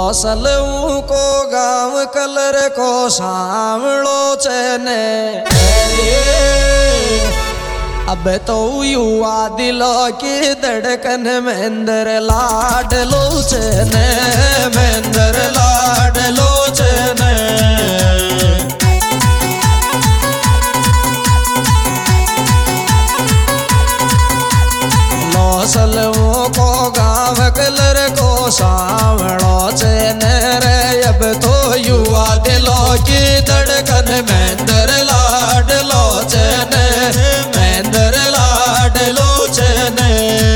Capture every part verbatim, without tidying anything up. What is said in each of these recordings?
लौसलऊ को गाँव कलर को सावलो चने अब तो युवा दिलों की धड़कन मेंदर लाड लोचने मेंदर लाड लोचने लौसलऊ को गाँव कलर को सावलो चने रे अब तो युवा दिलों की धड़कन मेंदर लाड लोचने मेंदर लाड लोचने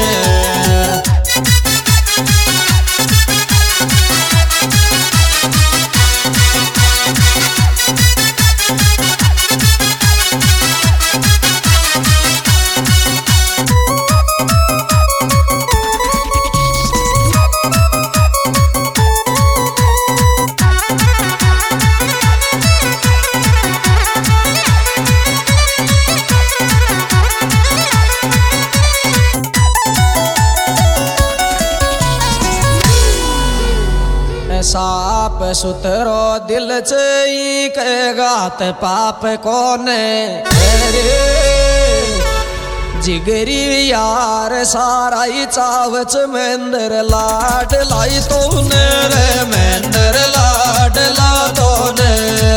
साप सुतरो दिल चई के गात पाप कोने रे जिगरी यार सारा ही चावच मेंदर लाड लाई तोने रे मेंदर लाड ला तोने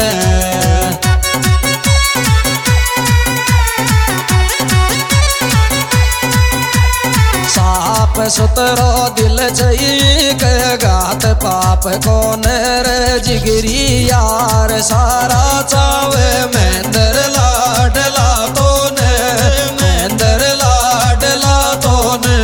साप सुतरो दिल चई के गात पाप कोने रे जिगरी यार सारा चावे मेंदर लाड ला तोने मेंदर लाड ला तोने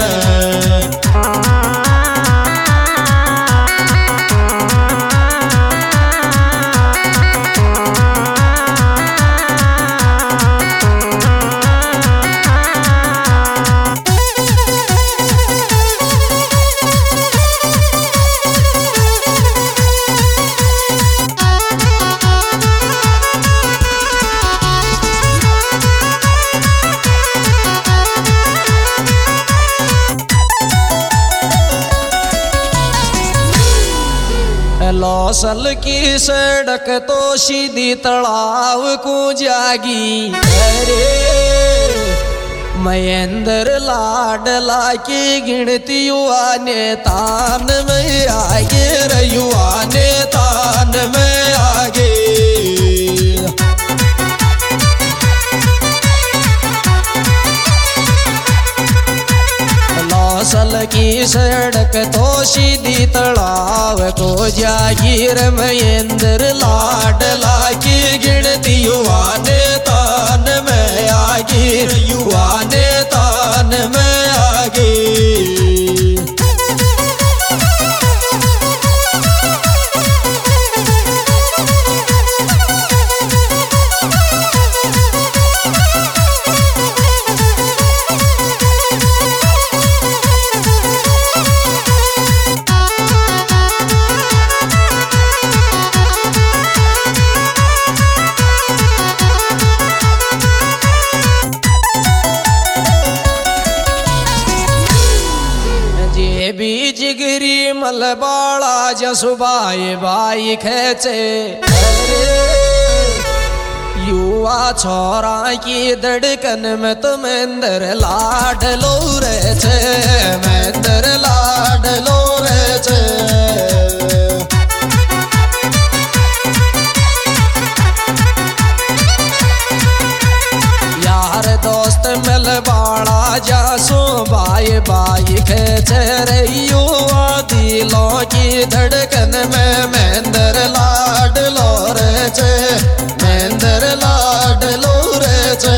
लौसल की सड़क तो सीधी तालाब को जागी अरे महेंद्र लाडला की गिनती युवा ने तान में आगे युवा ने तान में आगे लौसल की सड़क तो सीधी तालाब को जागीर महेंद्र लाडला की गिनती युवा ने तान में आगे युवा ने तान में आगे भी जिगरी मलबाड़ा जसुबाई बाई खेचे युवा छोरा की धड़कन में तो मेंदर लाड लो रे छे मेंदर लाड लो रे छे यार दोस्त मलबाड़ा जासो बाई बाई खेचे रे युवा दिलों की धड़कन में मेंदर लाड लो रे छे मेंदर लाड लो रे छे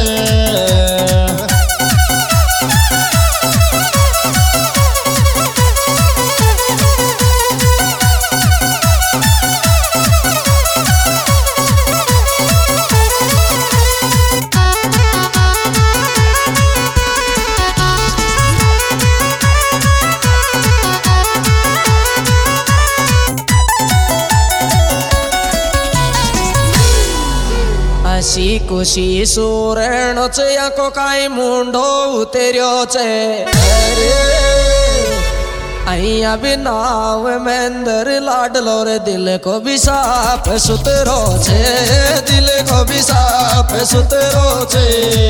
हसी खुशी सुरणो चे को काई मुंडो उतर्यो चे अइया भी नाव मेंदर लाडलो रे दिल को भी साफ सुथरो छे दिल को भी साफ सुथरो छे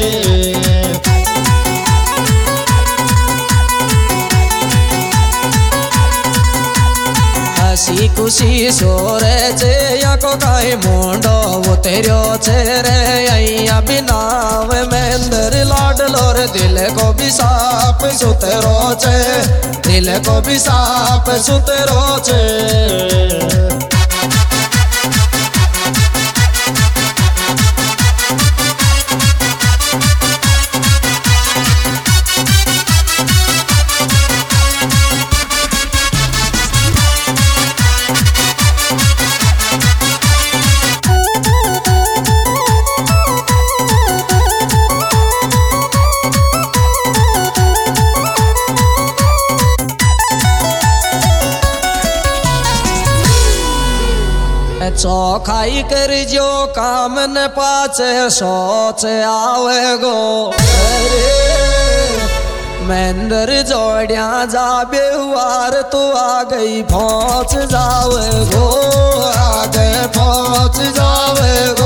हसी खुशी सोरे छे या को काई मोंडो उतर्यो छे रे अइया भी नाव मेंदर लाडलो रे दिल को भी साफ सुथरो छे दिल को भी साफ सुथरो छे चौखाई कर जो काम न पाचे सोच आवे गो मेंदर जोड़िया जा बेवार तो आ गई पहुंच जावे गो आगे पहुंच जावे गो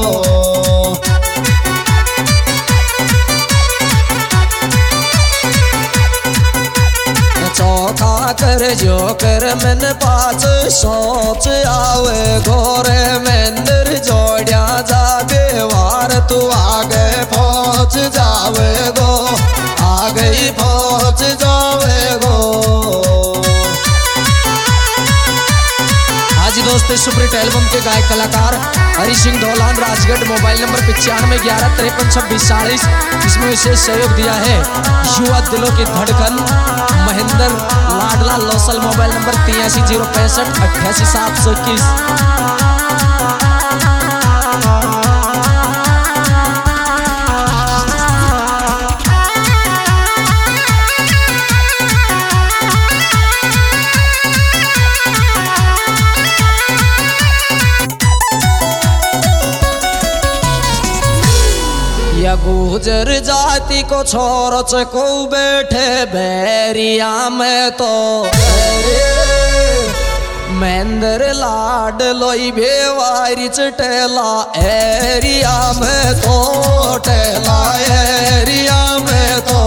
चौखा कर जो कर मन पाच सोच आवे गोरे मेंदर जोड़िया जा बेवार तू आगे पहुंच जावे गो आगे पहुंच जावे गो आज दोस्त सुपरहिट एल्बम के गायक कलाकार हरि सिंह धौलान राजगढ़ मोबाइल नंबर पिचानवे ग्यारह तिरपन छब्बीस चालीस इसमें विशेष सहयोग दिया है युवा दिलों की धड़कन महेंद्र लाडला लोसल मोबाइल नंबर तिरासी जीरो पैंसठ अट्ठासी सात सौ इक्कीस। या गुजर जाति को छोरो को बैठे बैरिया में तो मेंदर लाड लोई बेवारी चटेला एरिया में तो टेला एरिया में तो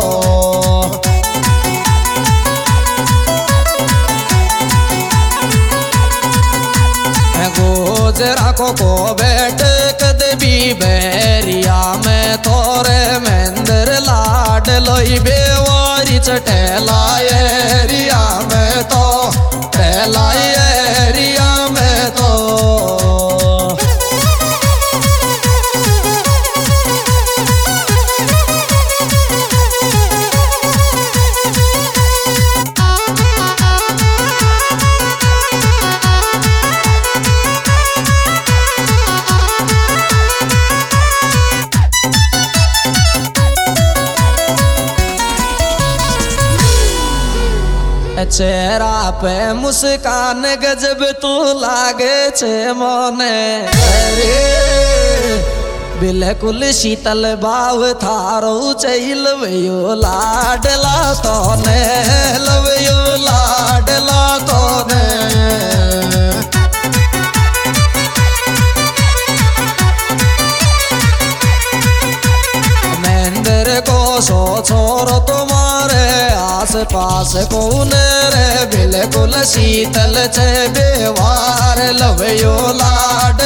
गोजरा को को बैठ कदबी बैरिया में तोरे मेंदर लाड लोई बेवारी चटेला एरिया में तो टेला एरिया में तो चेहरा पे मुस्कान गजब तू लागे छे मोने बिल्कुल शीतल भाव थारो चैल वयो लाडला तो ने लवयो लाडला तो ने मेंदर को सो छोरो तुम्हारे आस पास कौन रे बिल्कुल शीतल छे बेवार लवयो लाड